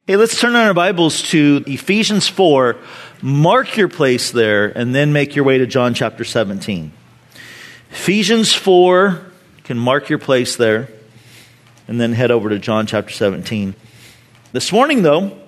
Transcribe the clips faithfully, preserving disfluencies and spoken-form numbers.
Hey, let's turn on our Bibles to Ephesians four. Mark your place there, and then make your way to John chapter seventeen. Ephesians four, you can mark your place there, and then head over to John chapter seventeen. This morning, though,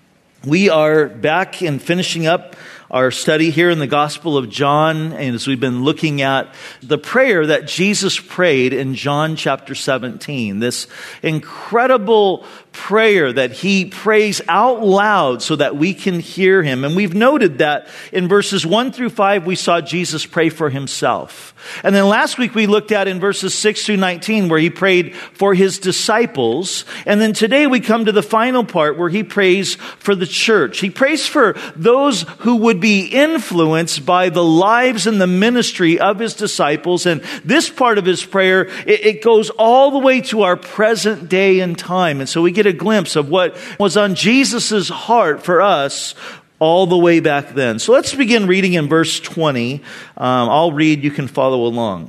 we are back and finishing up our study here in the Gospel of John, and as we've been looking at the prayer that Jesus prayed in John chapter seventeen, this incredible prayer that he prays out loud so that we can hear him. And we've noted that in verses one through five, we saw Jesus pray for himself. And then last week we looked at in verses six through nineteen where he prayed for his disciples. And then today we come to the final part where he prays for the church. He prays for those who would be influenced by the lives and the ministry of his disciples. And this part of his prayer, it, it goes all the way to our present day and time. And so we get a glimpse of what was on Jesus's heart for us all the way back then. So let's begin reading in verse twenty. Um, I'll read, you can follow along.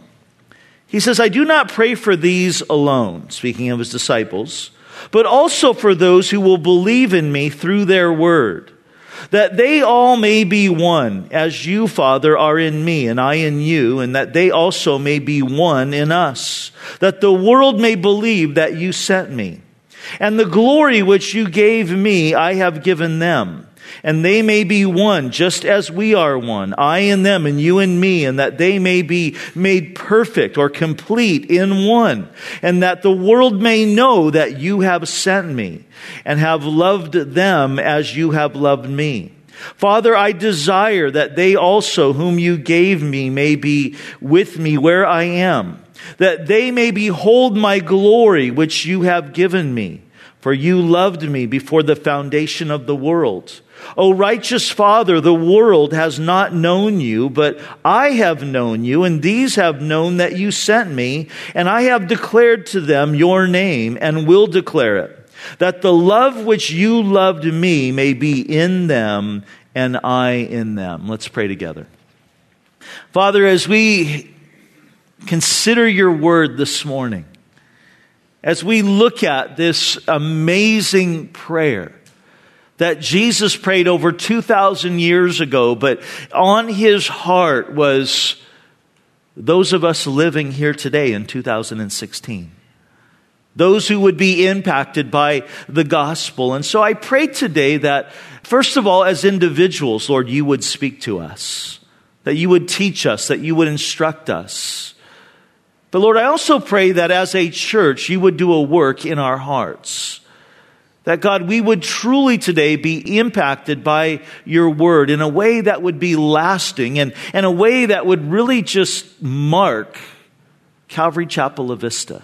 He says, I do not pray for these alone, speaking of his disciples, but also for those who will believe in me through their word, that they all may be one, as you, Father, are in me, and I in you, and that they also may be one in us, that the world may believe that you sent me. And the glory which you gave me, I have given them, and they may be one, just as we are one, I in them and you in me, and that they may be made perfect or complete in one, and that the world may know that you have sent me and have loved them as you have loved me. Father, I desire that they also whom you gave me may be with me where I am, that they may behold my glory which you have given me. For you loved me before the foundation of the world. O righteous Father, the world has not known you, but I have known you, and these have known that you sent me, and I have declared to them your name, and will declare it, that the love which you loved me may be in them, and I in them. Let's pray together. Father, as we consider your word this morning, as we look at this amazing prayer that Jesus prayed over two thousand years ago, but on his heart was those of us living here today in two thousand sixteen. Those who would be impacted by the gospel. And so I pray today that, first of all, as individuals, Lord, you would speak to us, that you would teach us, that you would instruct us. But Lord, I also pray that as a church, you would do a work in our hearts. That God, we would truly today be impacted by your word in a way that would be lasting and in a way that would really just mark Calvary Chapel La Vista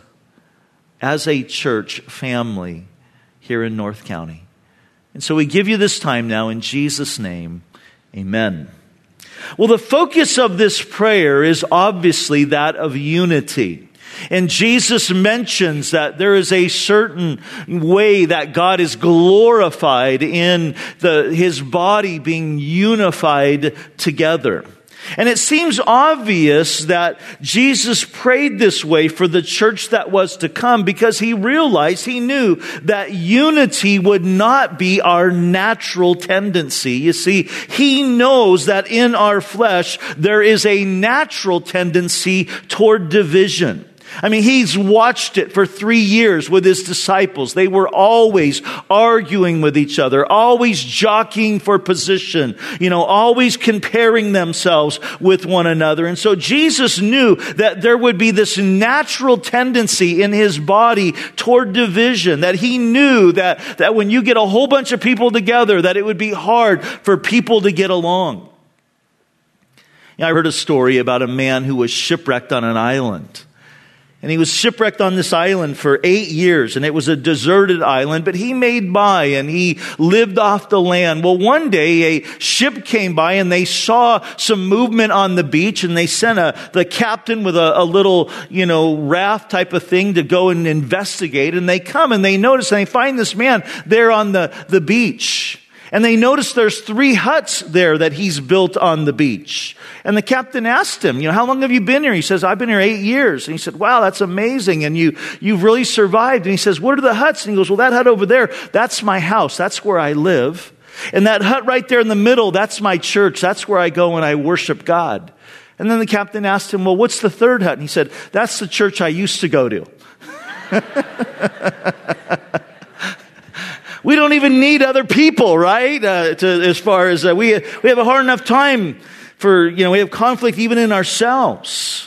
as a church family here in North County. And so we give you this time now in Jesus' name, amen. Well, the focus of this prayer is obviously that of unity. And Jesus mentions that there is a certain way that God is glorified in the, his body being unified together. And it seems obvious that Jesus prayed this way for the church that was to come because he realized, he knew that unity would not be our natural tendency. You see, he knows that in our flesh there is a natural tendency toward division. I mean, he's watched it for three years with his disciples. They were always arguing with each other, always jockeying for position, you know, always comparing themselves with one another. And so Jesus knew that there would be this natural tendency in his body toward division, that he knew that, that when you get a whole bunch of people together, that it would be hard for people to get along. You know, I heard a story about a man who was shipwrecked on an island. And he was shipwrecked on this island for eight years, and it was a deserted island, but he made by and he lived off the land. Well, one day a ship came by and they saw some movement on the beach, and they sent a, the captain with a, a little, you know, raft type of thing to go and investigate. And they come and they notice and they find this man there on the, the beach. And they notice there's three huts there that he's built on the beach. And the captain asked him, you know, how long have you been here? He says, I've been here eight years. And he said, wow, that's amazing. And you, you've really survived. And he says, what are the huts? And he goes, well, that hut over there, that's my house. That's where I live. And that hut right there in the middle, that's my church. That's where I go and I worship God. And then the captain asked him, well, what's the third hut? And he said, that's the church I used to go to. We don't even need other people, right? Uh, to, as far as uh, we we have a hard enough time for, you know, we have conflict even in ourselves.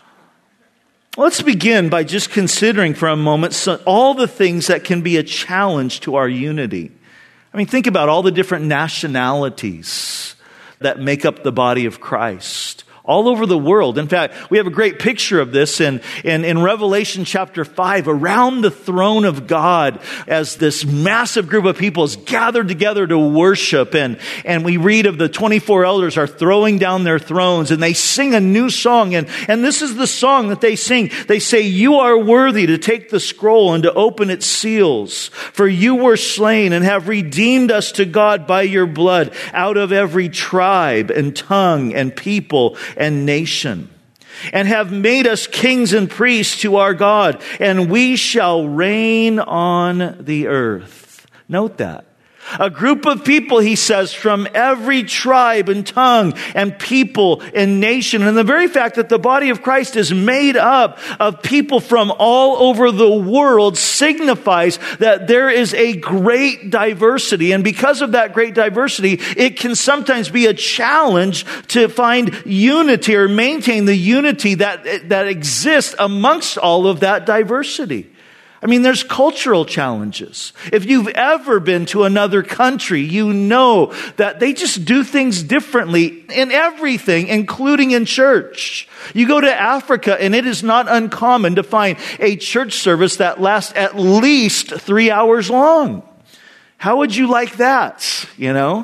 Let's begin by just considering for a moment so, all the things that can be a challenge to our unity. I mean, think about all the different nationalities that make up the body of Christ. All over the world. In fact, we have a great picture of this in, in, in Revelation chapter five, around the throne of God, as this massive group of people is gathered together to worship. And, and we read of the twenty-four elders are throwing down their thrones, and they sing a new song. And, and this is the song that they sing. They say, you are worthy to take the scroll and to open its seals. For you were slain and have redeemed us to God by your blood out of every tribe and tongue and people and nation, and have made us kings and priests to our God, and we shall reign on the earth. Note that. A group of people, he says, from every tribe and tongue and people and nation. And the very fact that the body of Christ is made up of people from all over the world signifies that there is a great diversity. And because of that great diversity, it can sometimes be a challenge to find unity or maintain the unity that, that exists amongst all of that diversity. I mean, there's cultural challenges. If you've ever been to another country, you know that they just do things differently in everything, including in church. You go to Africa, and it is not uncommon to find a church service that lasts at least three hours long. How would you like that, you know?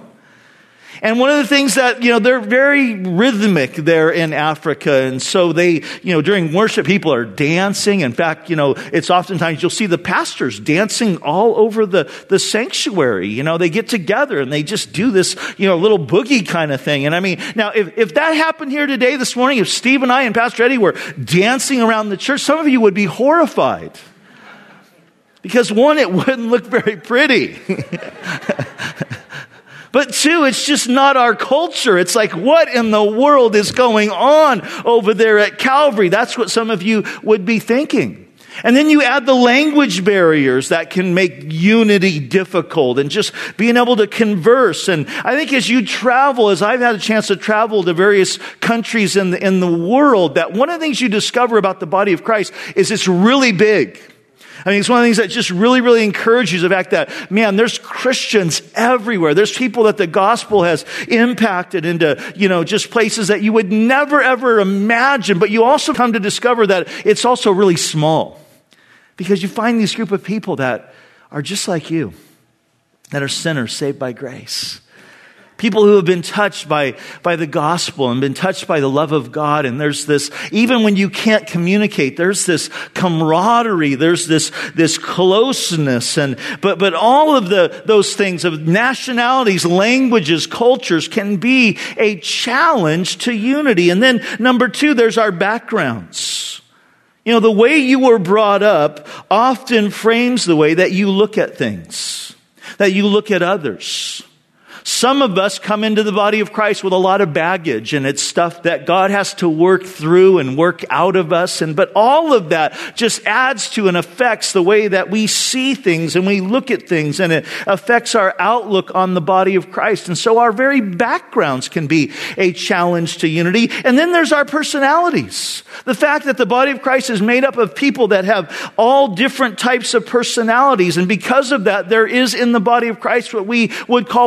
And one of the things that, you know, they're very rhythmic there in Africa. And so they, you know, during worship, people are dancing. In fact, you know, it's oftentimes you'll see the pastors dancing all over the, the sanctuary. You know, they get together and they just do this, you know, little boogie kind of thing. And I mean, now, if, if that happened here today, this morning, if Steve and I and Pastor Eddie were dancing around the church, some of you would be horrified. Because one, it wouldn't look very pretty. But two, it's just not our culture. It's like, what in the world is going on over there at Calvary? That's what some of you would be thinking. And then you add the language barriers that can make unity difficult, and just being able to converse. And I think as you travel, as I've had a chance to travel to various countries in the, in the world, that one of the things you discover about the body of Christ is it's really big. I mean, it's one of the things that just really, really encourages the fact that, man, there's Christians everywhere. There's people that the gospel has impacted into, you know, just places that you would never, ever imagine. But you also come to discover that it's also really small, because you find this group of people that are just like you, that are sinners saved by grace. People who have been touched by, by the gospel and been touched by the love of God. And there's this, even when you can't communicate, there's this camaraderie, there's this, this closeness. And, but, but all of the, those things of nationalities, languages, cultures can be a challenge to unity. And then number two, there's our backgrounds. You know, the way you were brought up often frames the way that you look at things, that you look at others. Some of us come into the body of Christ with a lot of baggage, and it's stuff that God has to work through and work out of us. And but all of that just adds to and affects the way that we see things and we look at things, and it affects our outlook on the body of Christ. And so our very backgrounds can be a challenge to unity. And then there's our personalities. The fact that the body of Christ is made up of people that have all different types of personalities. And because of that, there is in the body of Christ what we would call personality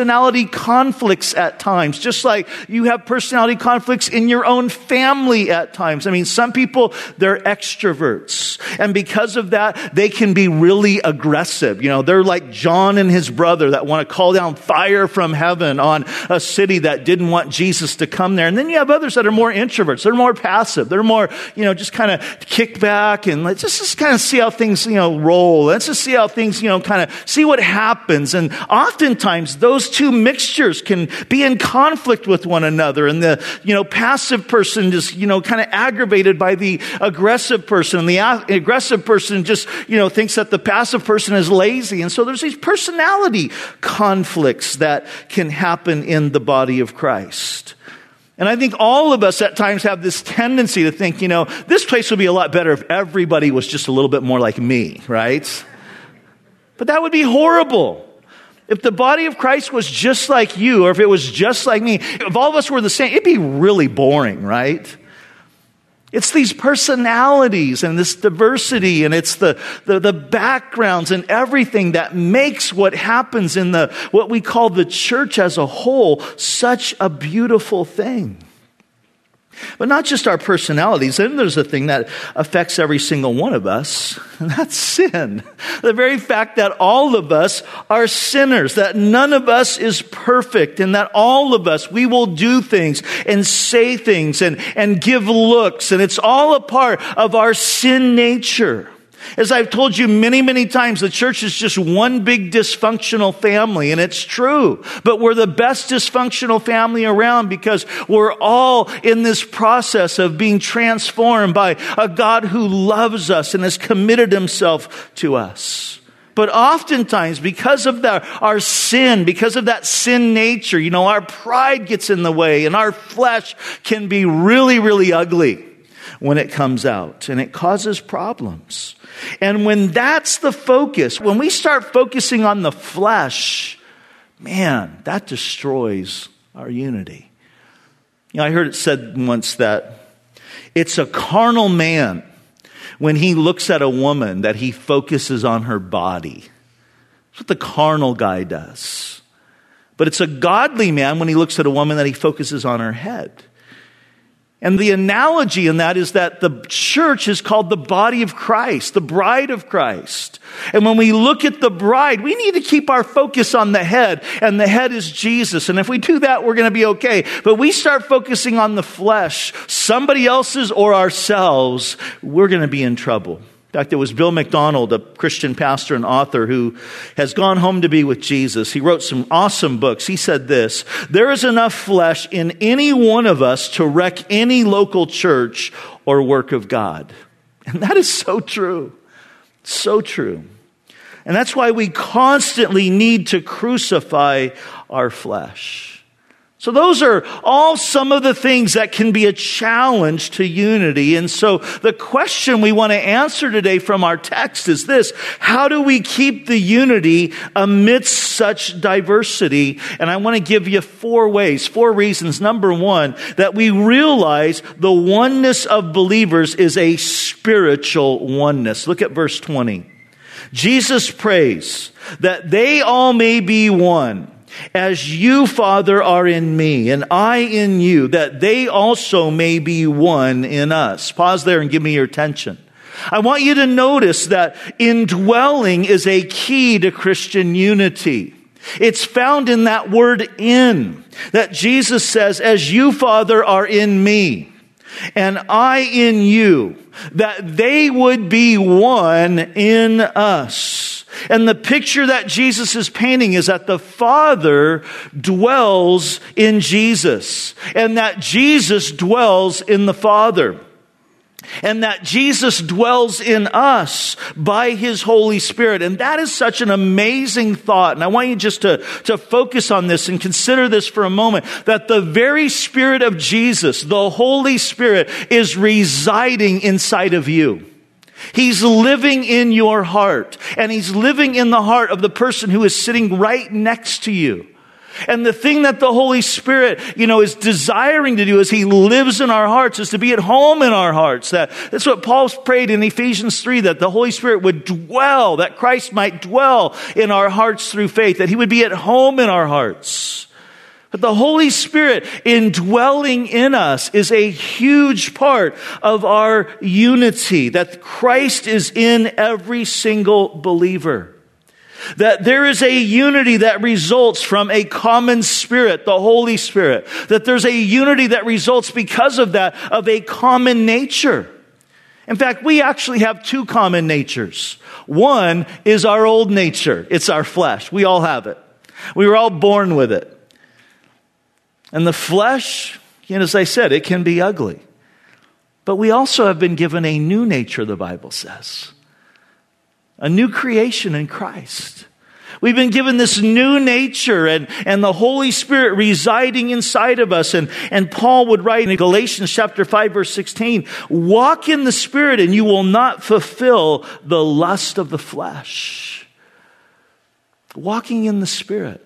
personality conflicts at times, just like you have personality conflicts in your own family at times. I mean, some people, they're extroverts. And because of that, they can be really aggressive. You know, they're like John and his brother that want to call down fire from heaven on a city that didn't want Jesus to come there. And then you have others that are more introverts. They're more passive. They're more, you know, just kind of kick back and let's just, just kind of see how things, you know, roll. Let's just see how things, you know, kind of see what happens. And oftentimes those two mixtures can be in conflict with one another. And the, you know, passive person is, you know, kind of aggravated by the aggressive person. And the a- aggressive person just, you know, thinks that the passive person is lazy. And so there's these personality conflicts that can happen in the body of Christ. And I think all of us at times have this tendency to think, you know, this place would be a lot better if everybody was just a little bit more like me, right? But that would be horrible. If the body of Christ was just like you, or if it was just like me, if all of us were the same, it'd be really boring, right? It's these personalities and this diversity and it's the, the, the backgrounds and everything that makes what happens in the, what we call the church as a whole, such a beautiful thing. But not just our personalities. Then there's a thing that affects every single one of us, and that's sin. The very fact that all of us are sinners, that none of us is perfect, and that all of us, we will do things and say things and, and give looks, and it's all a part of our sin nature. As I've told you many, many times, the church is just one big dysfunctional family, and it's true. But we're the best dysfunctional family around because we're all in this process of being transformed by a God who loves us and has committed himself to us. But oftentimes, because of the, our sin, because of that sin nature, you know, our pride gets in the way, and our flesh can be really, really ugly when it comes out, and it causes problems. And when that's the focus, when we start focusing on the flesh, man, that destroys our unity. You know, I heard it said once that it's a carnal man when he looks at a woman that he focuses on her body. That's what the carnal guy does. But it's a godly man when he looks at a woman that he focuses on her head. And the analogy in that is that the church is called the body of Christ, the bride of Christ. And when we look at the bride, we need to keep our focus on the head, and the head is Jesus. And if we do that, we're going to be okay. But we start focusing on the flesh, somebody else's or ourselves, we're going to be in trouble. In fact, it was Bill McDonald, a Christian pastor and author who has gone home to be with Jesus. He wrote some awesome books. He said this: there is enough flesh in any one of us to wreck any local church or work of God. And that is so true. So true. And that's why we constantly need to crucify our flesh. So those are all some of the things that can be a challenge to unity. And so the question we want to answer today from our text is this: how do we keep the unity amidst such diversity? And I want to give you four ways, four reasons. Number one, that we realize the oneness of believers is a spiritual oneness. Look at verse twenty. Jesus prays that they all may be one, as you, Father, are in me, and I in you, that they also may be one in us. Pause there and give me your attention. I want you to notice that indwelling is a key to Christian unity. It's found in that word "in," that Jesus says, as you, Father, are in me, and I in you, that they would be one in us. And the picture that Jesus is painting is that the Father dwells in Jesus, and that Jesus dwells in the Father, and that Jesus dwells in us by his Holy Spirit. And that is such an amazing thought. And I want you just to, to focus on this and consider this for a moment, that the very Spirit of Jesus, the Holy Spirit, is residing inside of you. He's living in your heart, and he's living in the heart of the person who is sitting right next to you. And the thing that the Holy Spirit, you know, is desiring to do as He lives in our hearts is to be at home in our hearts. That, that's what Paul prayed in Ephesians three, that the Holy Spirit would dwell, that Christ might dwell in our hearts through faith, that He would be at home in our hearts. But the Holy Spirit indwelling in us is a huge part of our unity, that Christ is in every single believer. That there is a unity that results from a common Spirit, the Holy Spirit. That there's a unity that results because of that, of a common nature. In fact, we actually have two common natures. One is our old nature. It's our flesh. We all have it. We were all born with it. And the flesh, you know, as I said, it can be ugly. But we also have been given a new nature, the Bible says. A new creation in Christ. We've been given this new nature and, and the Holy Spirit residing inside of us. And, and Paul would write in Galatians chapter five, verse sixteen, walk in the Spirit and you will not fulfill the lust of the flesh. Walking in the Spirit.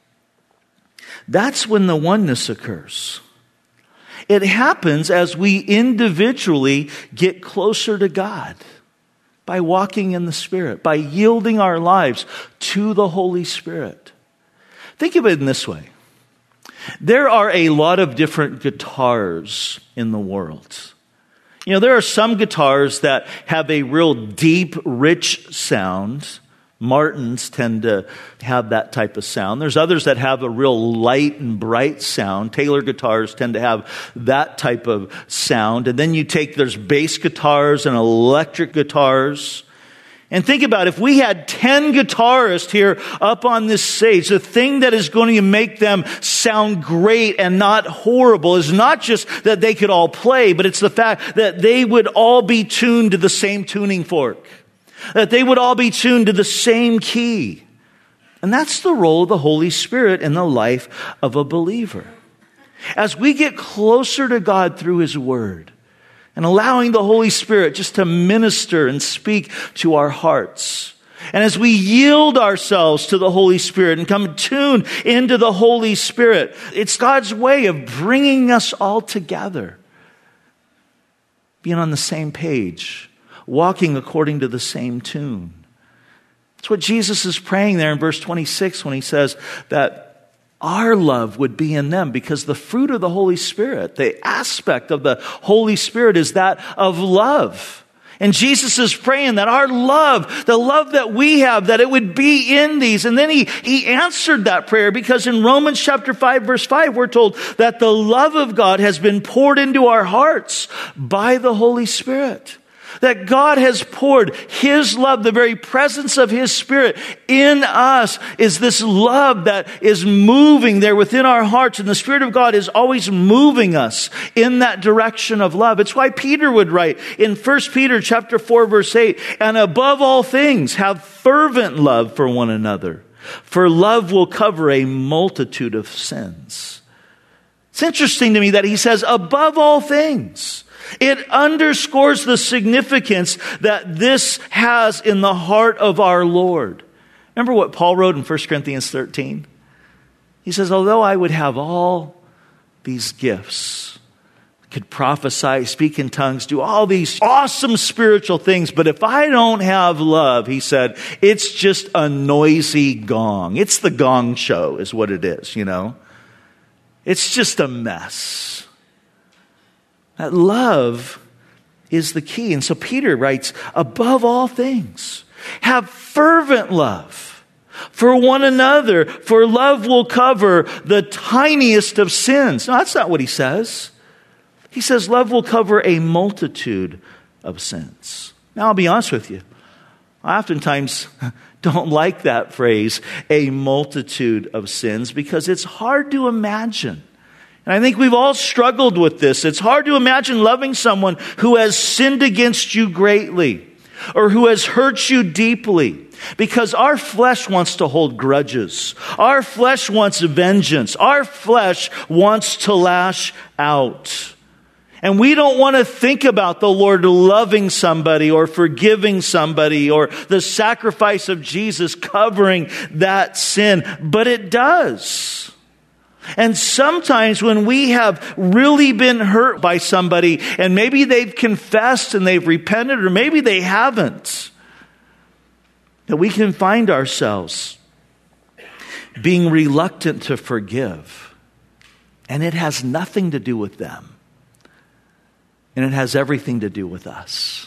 That's when the oneness occurs. It happens as we individually get closer to God. By walking in the Spirit, by yielding our lives to the Holy Spirit. Think of it in this way. There are a lot of different guitars in the world. You know, there are some guitars that have a real deep, rich sound. Martins tend to have that type of sound. There's others that have a real light and bright sound. Taylor guitars tend to have that type of sound. And then you take, there's bass guitars and electric guitars. And think about if we had ten guitarists here up on this stage, the thing that is going to make them sound great and not horrible is not just that they could all play, but it's the fact that they would all be tuned to the same tuning fork. That they would all be tuned to the same key. And that's the role of the Holy Spirit in the life of a believer. As we get closer to God through His Word and allowing the Holy Spirit just to minister and speak to our hearts. And as we yield ourselves to the Holy Spirit and come tuned into the Holy Spirit, it's God's way of bringing us all together. Being on the same page. Walking according to the same tune. That's what Jesus is praying there in verse twenty-six when He says that our love would be in them, because the fruit of the Holy Spirit, the aspect of the Holy Spirit is that of love. And Jesus is praying that our love, the love that we have, that it would be in these. And then he, he answered that prayer, because in Romans chapter five, verse five, we're told that the love of God has been poured into our hearts by the Holy Spirit. That God has poured His love, the very presence of His Spirit in us is this love that is moving there within our hearts. And the Spirit of God is always moving us in that direction of love. It's why Peter would write in First Peter chapter four, verse eight, and above all things, have fervent love for one another, for love will cover a multitude of sins. It's interesting to me that he says above all things. It underscores the significance that this has in the heart of our Lord. Remember what Paul wrote in First Corinthians thirteen? He says, although I would have all these gifts, could prophesy, speak in tongues, do all these awesome spiritual things, but if I don't have love, he said, it's just a noisy gong. It's the gong show is what it is, you know. It's just a mess. That love is the key. And so Peter writes, above all things, have fervent love for one another, for love will cover the tiniest of sins. No, that's not what he says. He says love will cover a multitude of sins. Now, I'll be honest with you. I oftentimes don't like that phrase, a multitude of sins, because it's hard to imagine. And I think we've all struggled with this. It's hard to imagine loving someone who has sinned against you greatly or who has hurt you deeply, because our flesh wants to hold grudges. Our flesh wants vengeance. Our flesh wants to lash out. And we don't want to think about the Lord loving somebody or forgiving somebody or the sacrifice of Jesus covering that sin, but it does. And sometimes when we have really been hurt by somebody and maybe they've confessed and they've repented or maybe they haven't, that we can find ourselves being reluctant to forgive. And it has nothing to do with them. And it has everything to do with us.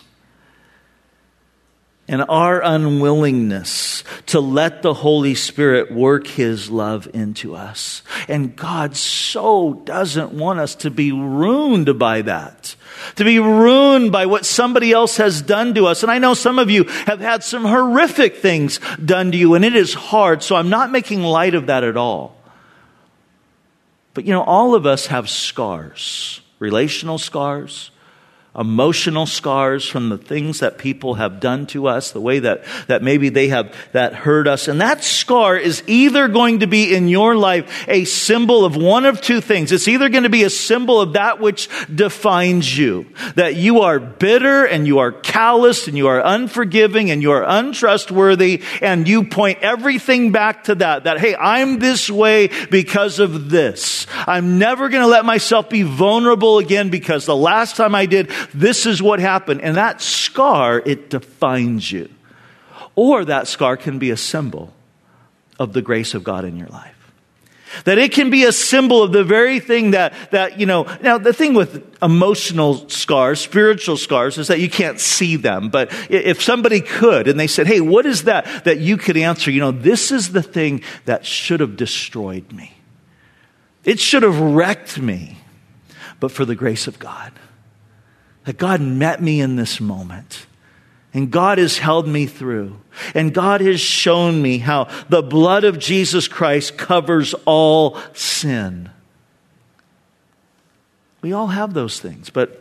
And our unwillingness to let the Holy Spirit work His love into us. And God so doesn't want us to be ruined by that. To be ruined by what somebody else has done to us. And I know some of you have had some horrific things done to you, and it is hard. So I'm not making light of that at all. But you know, all of us have scars. Relational scars. Emotional scars from the things that people have done to us, the way that, that maybe they have that hurt us. And that scar is either going to be in your life a symbol of one of two things. It's either going to be a symbol of that which defines you. That you are bitter and you are callous and you are unforgiving and you are untrustworthy and you point everything back to that. That, hey, I'm this way because of this. I'm never going to let myself be vulnerable again because the last time I did, this is what happened. And that scar, it defines you. Or that scar can be a symbol of the grace of God in your life. That it can be a symbol of the very thing that, that, you know, now the thing with emotional scars, spiritual scars, is that you can't see them. But if somebody could, and they said, hey, what is that? That you could answer, you know, this is the thing that should have destroyed me. It should have wrecked me. But for the grace of God. That God met me in this moment. And God has held me through. And God has shown me how the blood of Jesus Christ covers all sin. We all have those things. But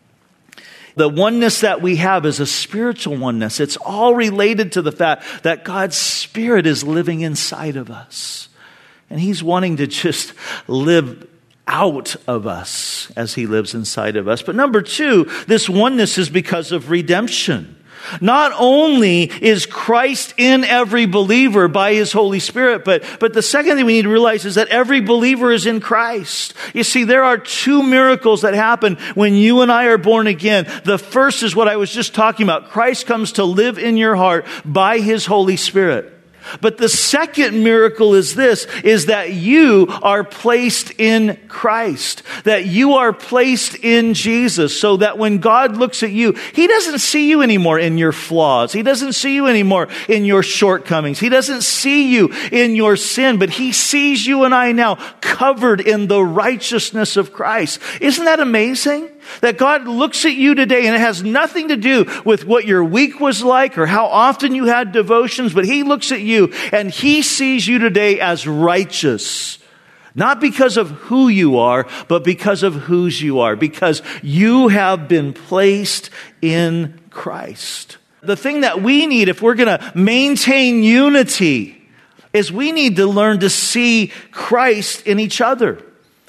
the oneness that we have is a spiritual oneness. It's all related to the fact that God's Spirit is living inside of us. And He's wanting to just live out of us as He lives inside of us. But number two, this oneness is because of redemption. Not only is Christ in every believer by His Holy Spirit, but, but the second thing we need to realize is that every believer is in Christ. You see, there are two miracles that happen when you and I are born again. The first is what I was just talking about. Christ comes to live in your heart by His Holy Spirit. But the second miracle is this, is that you are placed in Christ. That you are placed in Jesus. So that when God looks at you, He doesn't see you anymore in your flaws. He doesn't see you anymore in your shortcomings. He doesn't see you in your sin. But He sees you and I now covered in the righteousness of Christ. Isn't that amazing? That God looks at you today, and it has nothing to do with what your week was like or how often you had devotions, but He looks at you and He sees you today as righteous. Not because of who you are, but because of whose you are. Because you have been placed in Christ. The thing that we need if we're going to maintain unity is we need to learn to see Christ in each other.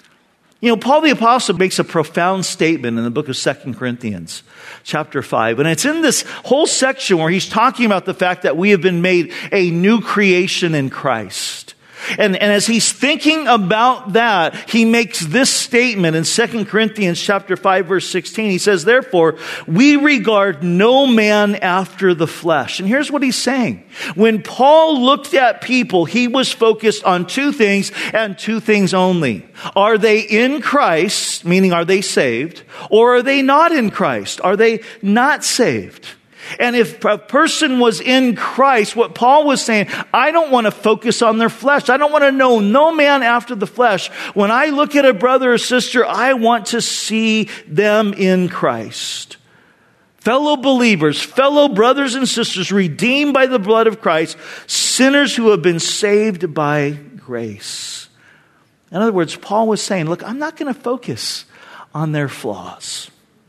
You know, Paul the Apostle makes a profound statement in the book of Second Corinthians, chapter five. And it's in this whole section where he's talking about the fact that we have been made a new creation in Christ. And, and as he's thinking about that, he makes this statement in Second Corinthians chapter five, verse sixteen. He says, therefore, we regard no man after the flesh. And here's what he's saying. When Paul looked at people, he was focused on two things and two things only. Are they in Christ, meaning are they saved? Or are they not in Christ? Are they not saved? And if a person was in Christ, what Paul was saying, I don't want to focus on their flesh. I don't want to know no man after the flesh. When I look at a brother or sister, I want to see them in Christ. Fellow believers, fellow brothers and sisters, redeemed by the blood of Christ, sinners who have been saved by grace. In other words, Paul was saying, look, I'm not going to focus on their flaws.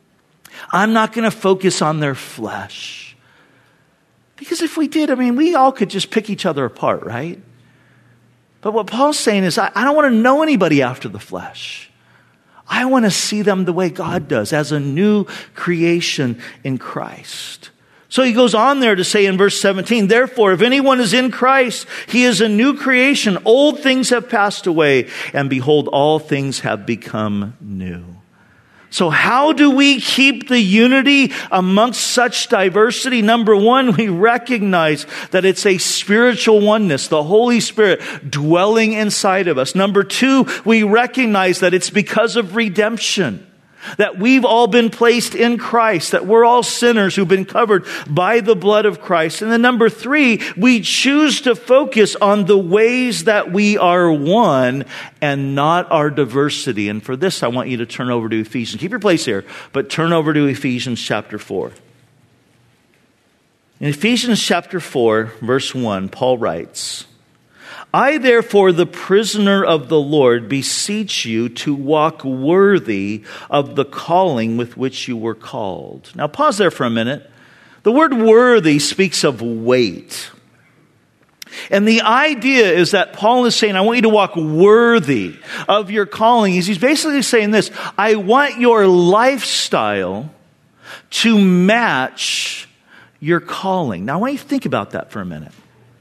I'm not going to focus on their flesh. Because if we did, I mean, we all could just pick each other apart, right? But what Paul's saying is, I, I don't want to know anybody after the flesh. I want to see them the way God does, as a new creation in Christ. So he goes on there to say in verse seventeen, therefore, if anyone is in Christ, he is a new creation. Old things have passed away, and behold, all things have become new. So how do we keep the unity amongst such diversity? Number one, we recognize that it's a spiritual oneness, the Holy Spirit dwelling inside of us. Number two, we recognize that it's because of redemption, that we've all been placed in Christ, that we're all sinners who've been covered by the blood of Christ. And then number three, we choose to focus on the ways that we are one and not our diversity. And for this, I want you to turn over to Ephesians. Keep your place here, but turn over to Ephesians chapter four. In Ephesians chapter four, verse one, Paul writes, I, therefore, the prisoner of the Lord, beseech you to walk worthy of the calling with which you were called. Now, pause there for a minute. The word worthy speaks of weight. And the idea is that Paul is saying, I want you to walk worthy of your calling. He's basically saying this, I want your lifestyle to match your calling. Now, I want you to think about that for a minute.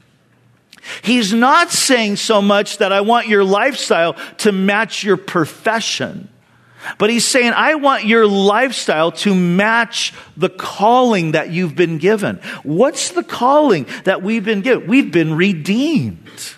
He's not saying so much that I want your lifestyle to match your profession, but he's saying I want your lifestyle to match the calling that you've been given. What's the calling that we've been given? We've been redeemed.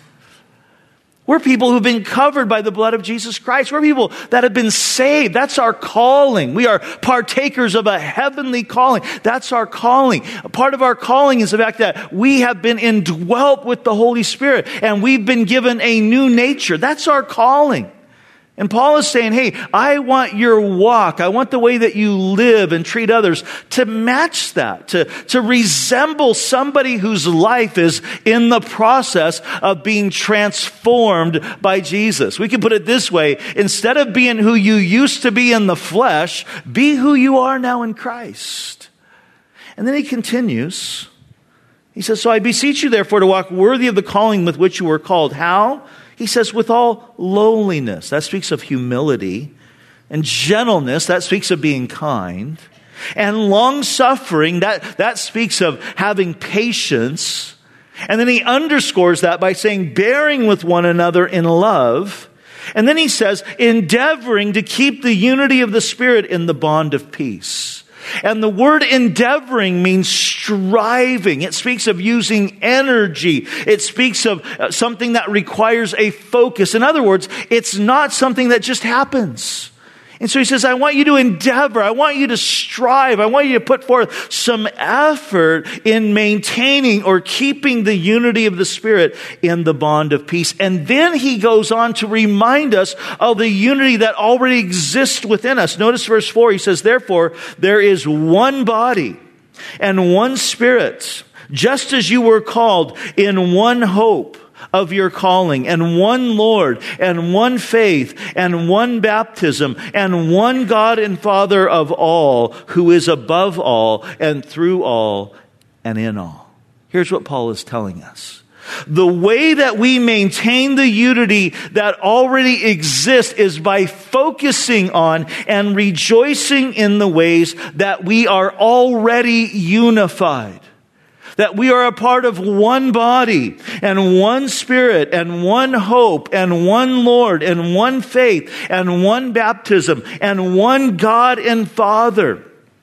We're people who've been covered by the blood of Jesus Christ. We're people that have been saved. That's our calling. We are partakers of a heavenly calling. That's our calling. A part of our calling is the fact that we have been indwelt with the Holy Spirit and we've been given a new nature. That's our calling. And Paul is saying, hey, I want your walk, I want the way that you live and treat others to match that, to, to resemble somebody whose life is in the process of being transformed by Jesus. We can put it this way, instead of being who you used to be in the flesh, be who you are now in Christ. And then he continues, he says, so I beseech you therefore to walk worthy of the calling with which you were called. How? He says, with all lowliness. That speaks of humility. And gentleness. That speaks of being kind. And long-suffering. That, that speaks of having patience. And then he underscores that by saying, bearing with one another in love. And then he says, endeavoring to keep the unity of the Spirit in the bond of peace. And the word endeavoring means striving. It speaks of using energy. It speaks of something that requires a focus. In other words, it's not something that just happens. And so he says, I want you to endeavor. I want you to strive. I want you to put forth some effort in maintaining or keeping the unity of the Spirit in the bond of peace. And then he goes on to remind us of the unity that already exists within us. Notice verse four. He says, therefore, there is one body and one Spirit, just as you were called in one hope of your calling, and one Lord, and one faith, and one baptism, and one God and Father of all, who is above all, and through all, and in all. Here's what Paul is telling us. The way that we maintain the unity that already exists is by focusing on and rejoicing in the ways that we are already unified. That we are a part of one body and one Spirit and one hope and one Lord and one faith and one baptism and one God and Father.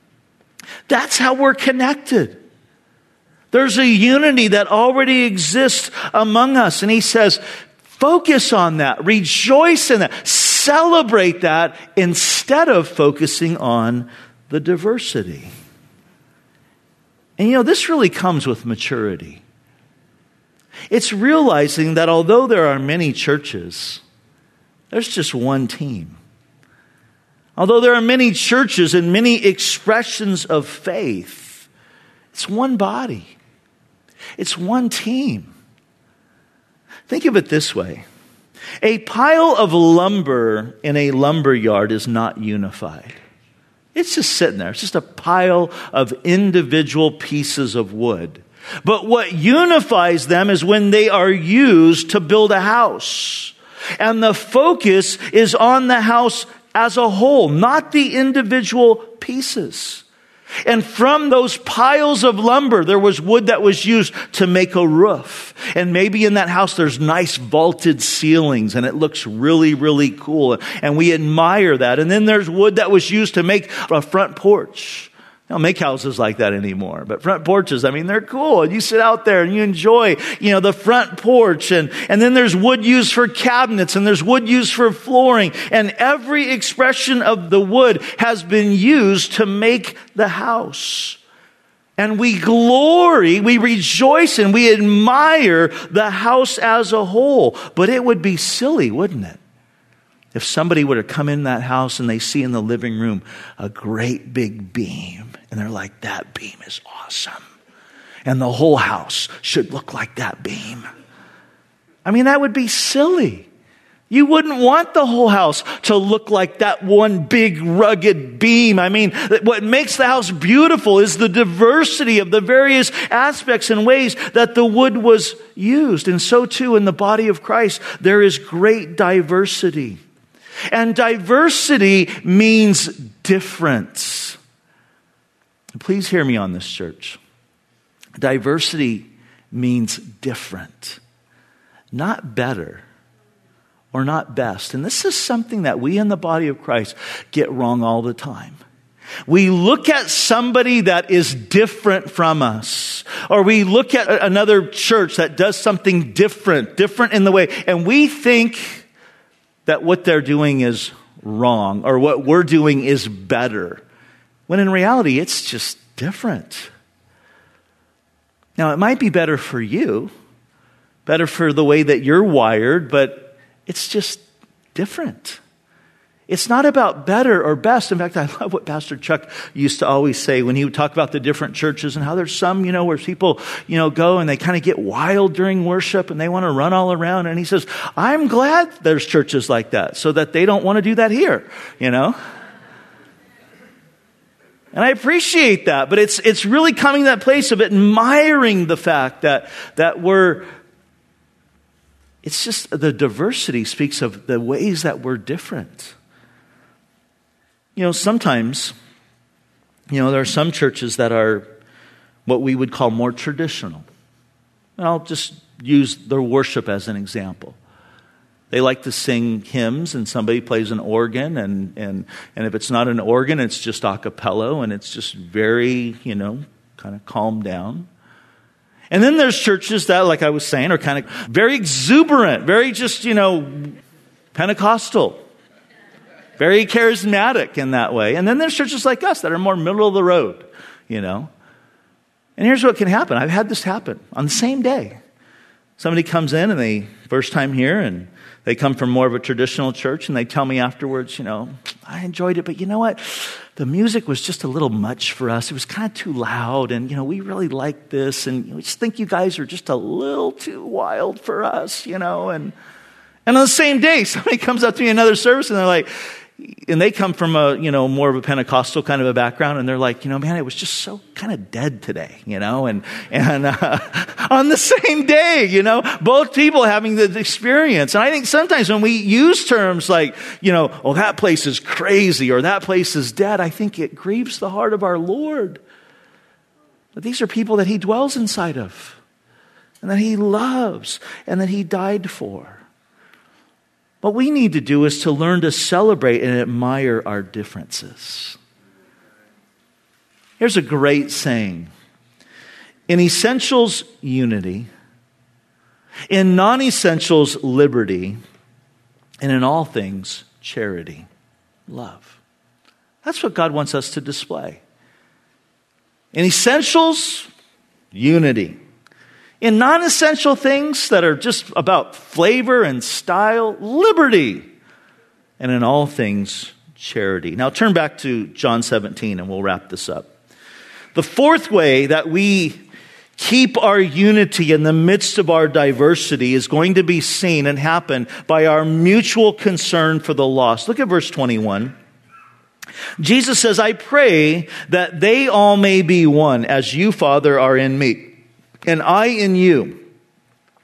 That's how we're connected. There's a unity that already exists among us. And he says, focus on that, rejoice in that, celebrate that instead of focusing on the diversity. And you know, this really comes with maturity. It's realizing that although there are many churches, there's just one team. Although there are many churches and many expressions of faith, it's one body. It's one team. Think of it this way. A pile of lumber in a lumber yard is not unified. It's just sitting there. It's just a pile of individual pieces of wood. But what unifies them is when they are used to build a house. And the focus is on the house as a whole, not the individual pieces. And from those piles of lumber, there was wood that was used to make a roof. And maybe in that house, there's nice vaulted ceilings and it looks really, really cool. And we admire that. And then there's wood that was used to make a front porch. They don't make houses like that anymore, but front porches, I mean, they're cool. And you sit out there and you enjoy, you know, the front porch. And, and then there's wood used for cabinets and there's wood used for flooring. And every expression of the wood has been used to make the house. And we glory, we rejoice, and we admire the house as a whole. But it would be silly, wouldn't it? If somebody were to come in that house and they see in the living room a great big beam, and they're like, that beam is awesome. And the whole house should look like that beam. I mean, that would be silly. You wouldn't want the whole house to look like that one big rugged beam. I mean, what makes the house beautiful is the diversity of the various aspects and ways that the wood was used. And so too in the body of Christ, there is great diversity. And diversity means difference. Please hear me on this, church. Diversity means different, not better or not best. And this is something that we in the body of Christ get wrong all the time. We look at somebody that is different from us, or we look at another church that does something different, different in the way, and we think that what they're doing is wrong or what we're doing is better, when in reality it's just different. Now, it might be better for you, better for the way that you're wired, but it's just different. It's not about better or best. In fact, I love what Pastor Chuck used to always say when he would talk about the different churches and how there's some, you know, where people, you know, go and they kind of get wild during worship and they want to run all around. And he says, I'm glad there's churches like that so that they don't want to do that here, you know. And I appreciate that, but it's it's really coming to that place of admiring the fact that that we're, it's just the diversity speaks of the ways that we're different. You know, sometimes, you know, there are some churches that are what we would call more traditional. And I'll just use their worship as an example. They like to sing hymns and somebody plays an organ and, and, and if it's not an organ, it's just a cappella and it's just very, you know, kind of calmed down. And then there's churches that, like I was saying, are kind of very exuberant, very just, you know, Pentecostal. Very charismatic in that way. And then there's churches like us that are more middle of the road, you know. And here's what can happen. I've had this happen on the same day. Somebody comes in and they, first time here, and they come from more of a traditional church and they tell me afterwards, you know, I enjoyed it, but you know what? The music was just a little much for us. It was kind of too loud and, you know, we really liked this and we just think you guys are just a little too wild for us, you know. And, and on the same day, somebody comes up to me in another service and they're like, and they come from a, you know, more of a Pentecostal kind of a background, and they're like, you know, man, it was just so kind of dead today, you know, and and uh, on the same day, you know, both people having the experience. And I think sometimes when we use terms like, you know, oh, that place is crazy or that place is dead, I think it grieves the heart of our Lord. But these are people that He dwells inside of, and that He loves, and that He died for. What we need to do is to learn to celebrate and admire our differences. Here's a great saying. In essentials, unity. In non-essentials, liberty. And in all things, charity, love. That's what God wants us to display. In essentials, unity. In non-essential things that are just about flavor and style, liberty. And in all things, charity. Now turn back to John seventeen and we'll wrap this up. The fourth way that we keep our unity in the midst of our diversity is going to be seen and happen by our mutual concern for the lost. Look at verse twenty-one. Jesus says, I pray that they all may be one, as you, Father, are in me, and I in you,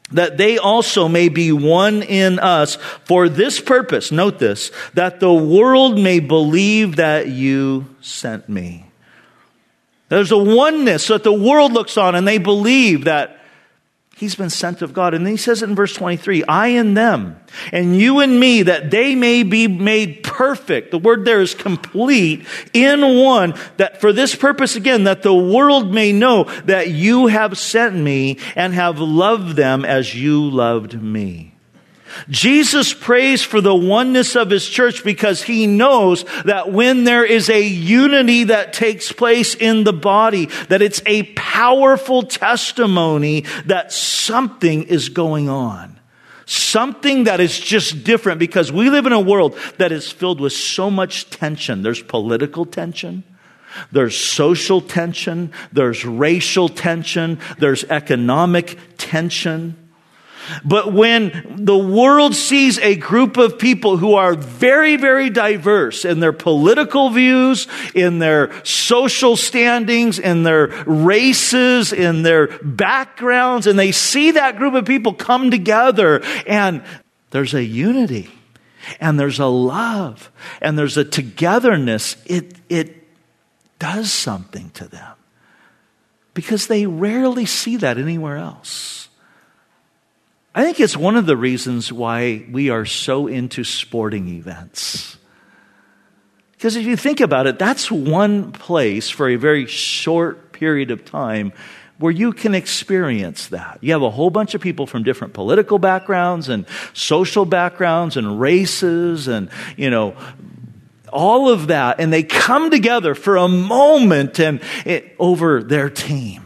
that they also may be one in us for this purpose," note this, "that the world may believe that you sent me." There's a oneness that the world looks on and they believe that he's been sent of God. And then he says it in verse twenty-three, "I in them, and you in me, that they may be made perfect." The word there is complete, in one, that for this purpose again, that the world may know that you have sent me and have loved them as you loved me. Jesus prays for the oneness of his church because he knows that when there is a unity that takes place in the body, that it's a powerful testimony that something is going on. Something that is just different, because we live in a world that is filled with so much tension. There's political tension. There's social tension. There's racial tension. There's economic tension. But when the world sees a group of people who are very, very diverse in their political views, in their social standings, in their races, in their backgrounds, and they see that group of people come together, and there's a unity, and there's a love, and there's a togetherness, it, it does something to them. Because they rarely see that anywhere else. I think it's one of the reasons why we are so into sporting events. Because if you think about it, that's one place for a very short period of time where you can experience that. You have a whole bunch of people from different political backgrounds and social backgrounds and races and, you know, all of that. And they come together for a moment and it, over their team.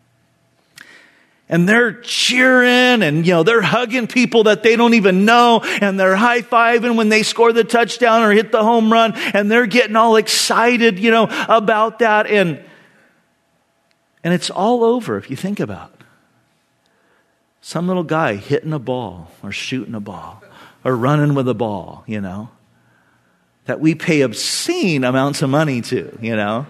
And they're cheering and, you know, they're hugging people that they don't even know. And they're high-fiving when they score the touchdown or hit the home run. And they're getting all excited, you know, about that. And, and it's all over if you think about it. Some little guy hitting a ball or shooting a ball or running with a ball, you know, that we pay obscene amounts of money to, you know.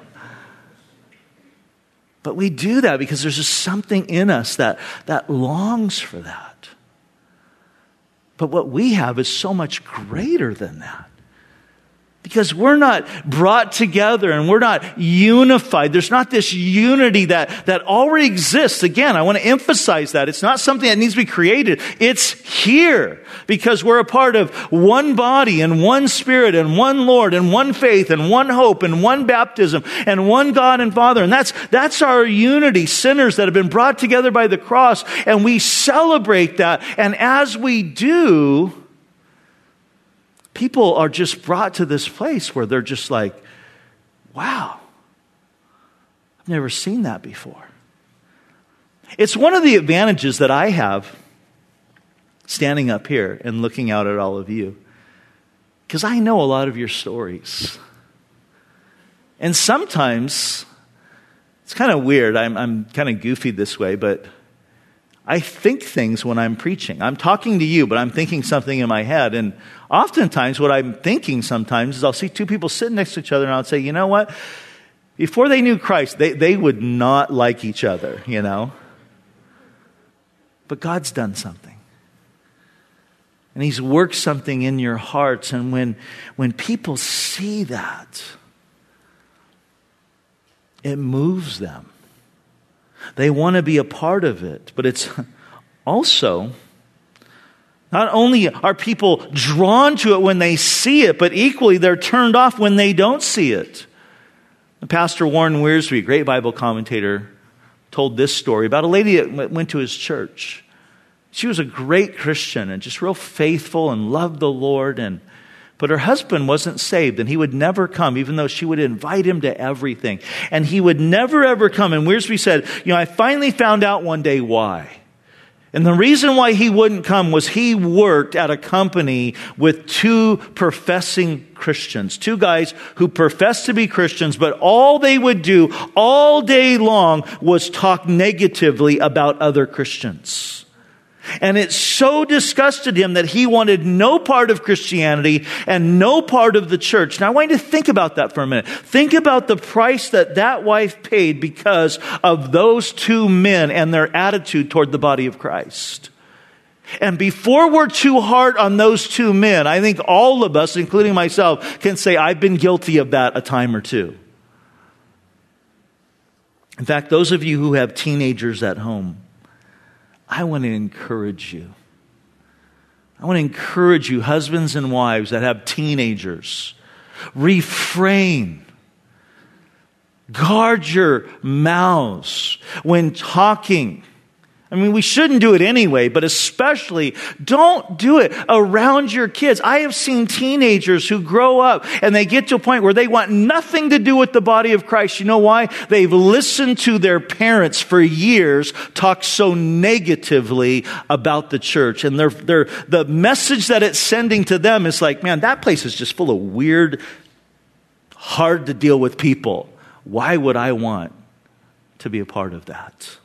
But we do that because there's just something in us that, that longs for that. But what we have is so much greater than that. Because we're not brought together and we're not unified. There's not this unity that, that already exists. Again, I want to emphasize that. It's not something that needs to be created. It's here because we're a part of one body and one Spirit and one Lord and one faith and one hope and one baptism and one God and Father. And that's, that's our unity, sinners that have been brought together by the cross. And we celebrate that. And as we do, people are just brought to this place where they're just like, wow, I've never seen that before. It's one of the advantages that I have standing up here and looking out at all of you, because I know a lot of your stories. And sometimes, it's kind of weird, I'm, I'm kind of goofy this way, but I think things when I'm preaching. I'm talking to you, but I'm thinking something in my head. And oftentimes what I'm thinking sometimes is I'll see two people sitting next to each other and I'll say, you know what? Before they knew Christ, they, they would not like each other, you know? But God's done something. And He's worked something in your hearts. And when, when people see that, it moves them. They want to be a part of it. But it's also, not only are people drawn to it when they see it, but equally they're turned off when they don't see it. Pastor Warren Wiersbe, great Bible commentator, told this story about a lady that went to his church. She was a great Christian and just real faithful and loved the Lord, and but her husband wasn't saved, and he would never come, even though she would invite him to everything. And he would never, ever come. And Wiersbe said, you know, I finally found out one day why. And the reason why he wouldn't come was he worked at a company with two professing Christians, two guys who professed to be Christians, but all they would do all day long was talk negatively about other Christians. And it so disgusted him that he wanted no part of Christianity and no part of the church. Now I want you to think about that for a minute. Think about the price that that wife paid because of those two men and their attitude toward the body of Christ. And before we're too hard on those two men, I think all of us, including myself, can say, I've been guilty of that a time or two. In fact, those of you who have teenagers at home, I want to encourage you. I want to encourage you, husbands and wives that have teenagers, refrain. Guard your mouths when talking. I mean, we shouldn't do it anyway, but especially don't do it around your kids. I have seen teenagers who grow up and they get to a point where they want nothing to do with the body of Christ. You know why? They've listened to their parents for years talk so negatively about the church. And they're, they're, the message that it's sending to them is like, man, that place is just full of weird, hard to deal with people. Why would I want to be a part of that?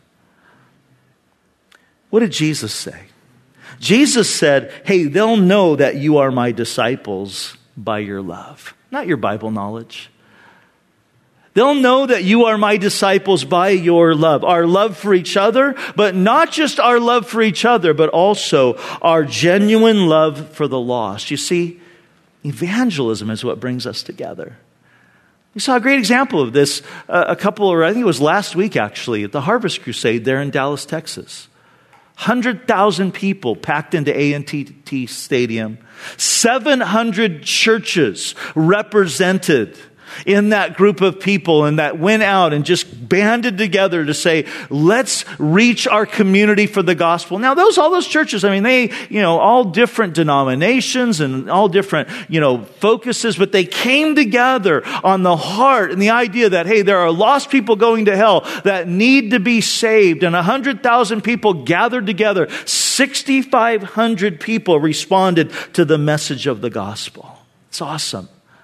What did Jesus say? Jesus said, hey, they'll know that you are my disciples by your love, not your Bible knowledge. They'll know that you are my disciples by your love, our love for each other, but not just our love for each other, but also our genuine love for the lost. You see, evangelism is what brings us together. We saw a great example of this uh, a couple, or I think it was last week actually, at the Harvest Crusade there in Dallas, Texas. one hundred thousand people packed into A and T Stadium. seven hundred churches represented in that group of people, and that went out and just banded together to say, let's reach our community for the gospel. Now, those all those churches, I mean, they, you know, all different denominations and all different, you know, focuses, but they came together on the heart and the idea that, hey, there are lost people going to hell that need to be saved. And one hundred thousand people gathered together. six thousand five hundred people responded to the message of the gospel. It's awesome.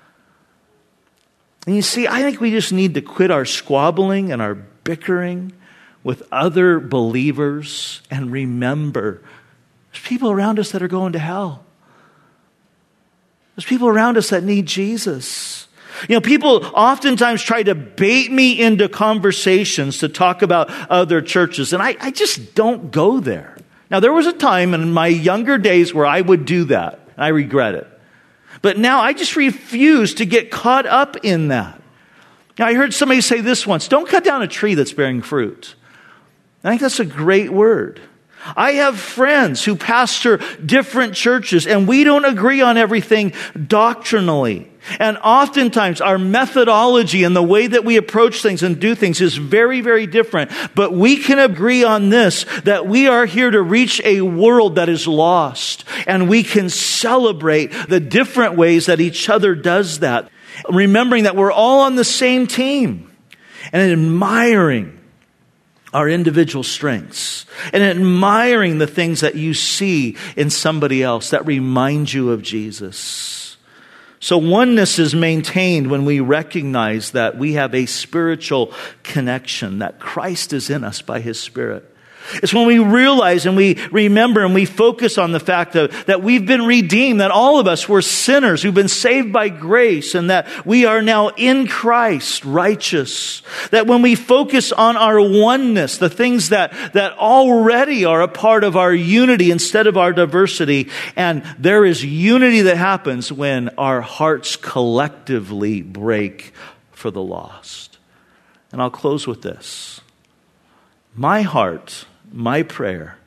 And you see, I think we just need to quit our squabbling and our bickering with other believers and remember there's people around us that are going to hell. There's people around us that need Jesus. You know, people oftentimes try to bait me into conversations to talk about other churches, and I, I just don't go there. Now, there was a time in my younger days where I would do that, and I regret it. But now I just refuse to get caught up in that. Now, I heard somebody say this once, don't cut down a tree that's bearing fruit. I think that's a great word. I have friends who pastor different churches, and we don't agree on everything doctrinally. And oftentimes our methodology and the way that we approach things and do things is very, very different. But we can agree on this, that we are here to reach a world that is lost. And we can celebrate the different ways that each other does that. Remembering that we're all on the same team and admiring our individual strengths and admiring the things that you see in somebody else that remind you of Jesus. So oneness is maintained when we recognize that we have a spiritual connection, that Christ is in us by His Spirit. It's when we realize and we remember and we focus on the fact that, that we've been redeemed, that all of us were sinners who've been saved by grace, and that we are now in Christ, righteous. That when we focus on our oneness, the things that, that already are a part of our unity instead of our diversity, and there is unity that happens when our hearts collectively break for the lost. And I'll close with this. My heart, my prayer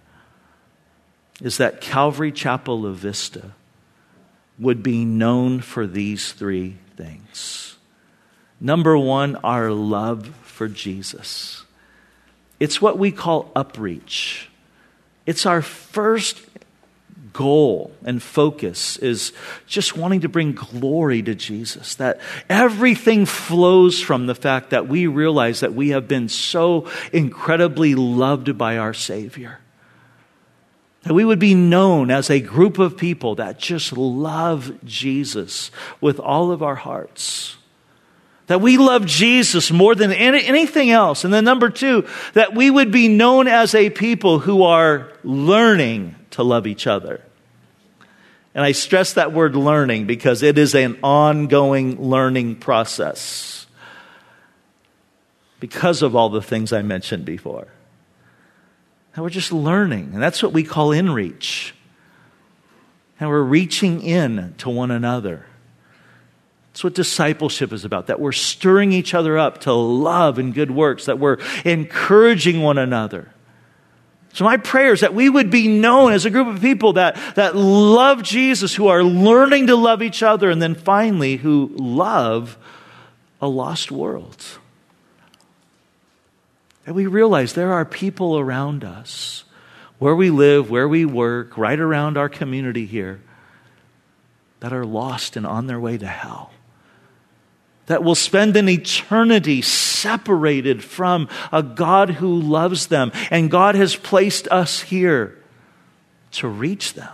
is that Calvary Chapel La Vista would be known for these three things. Number one, our love for Jesus. It's what we call upreach. It's our first goal and focus is just wanting to bring glory to Jesus. That everything flows from the fact that we realize that we have been so incredibly loved by our Savior. That we would be known as a group of people that just love Jesus with all of our hearts. That we love Jesus more than any, anything else. And then number two, that we would be known as a people who are learning to love each other. And I stress that word learning because it is an ongoing learning process. Because of all the things I mentioned before. That we're just learning. And that's what we call in-reach. And we're reaching in to one another. That's what discipleship is about. That we're stirring each other up to love and good works. That we're encouraging one another. So my prayer is that we would be known as a group of people that, that love Jesus, who are learning to love each other, and then finally who love a lost world. And we realize there are people around us, where we live, where we work, right around our community here, that are lost and on their way to hell. That will spend an eternity separated from a God who loves them. And God has placed us here to reach them.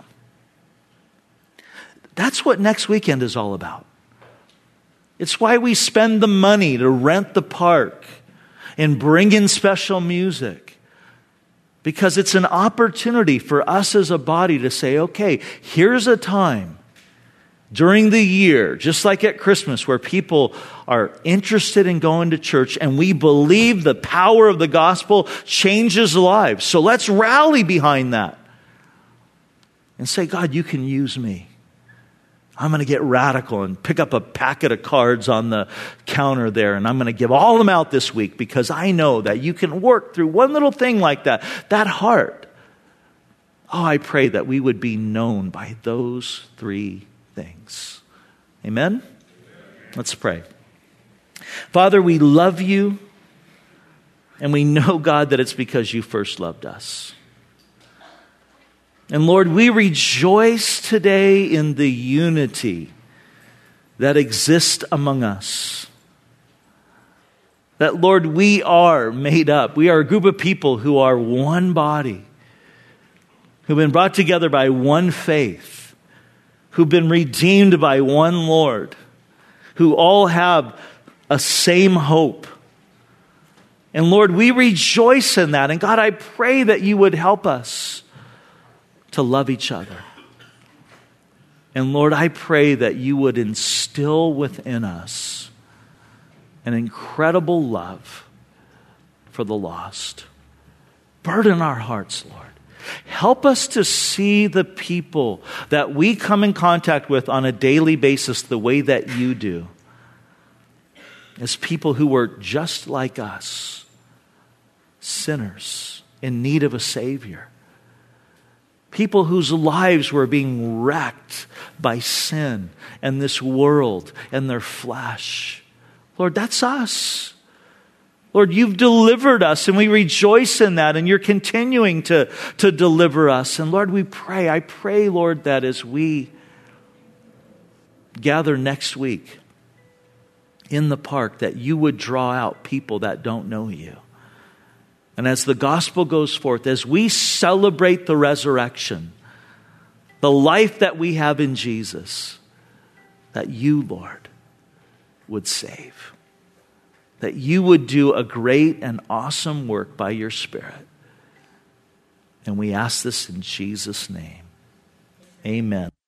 That's what next weekend is all about. It's why we spend the money to rent the park and bring in special music. Because it's an opportunity for us as a body to say, okay, here's a time during the year, just like at Christmas, where people are interested in going to church and we believe the power of the gospel changes lives. So let's rally behind that and say, God, you can use me. I'm going to get radical and pick up a packet of cards on the counter there, and I'm going to give all of them out this week because I know that you can work through one little thing like that. That heart. Oh, I pray that we would be known by those three things. Amen? Let's pray. Father, we love you, and we know, God, that it's because you first loved us. And Lord, we rejoice today in the unity that exists among us. That, Lord, we are made up. We are a group of people who are one body, who've been brought together by one faith, who've been redeemed by one Lord, who all have a same hope. And Lord, we rejoice in that. And God, I pray that you would help us to love each other. And Lord, I pray that you would instill within us an incredible love for the lost. Burden our hearts, Lord. Help us to see the people that we come in contact with on a daily basis the way that you do, as people who were just like us, sinners in need of a Savior. People whose lives were being wrecked by sin and this world and their flesh. Lord, that's us. Lord, you've delivered us and we rejoice in that, and you're continuing to, to deliver us. And Lord, we pray, I pray, Lord, that as we gather next week in the park, that you would draw out people that don't know you. And as the gospel goes forth, as we celebrate the resurrection, the life that we have in Jesus, that you, Lord, would save. That you would do a great and awesome work by your Spirit. And we ask this in Jesus' name. Amen.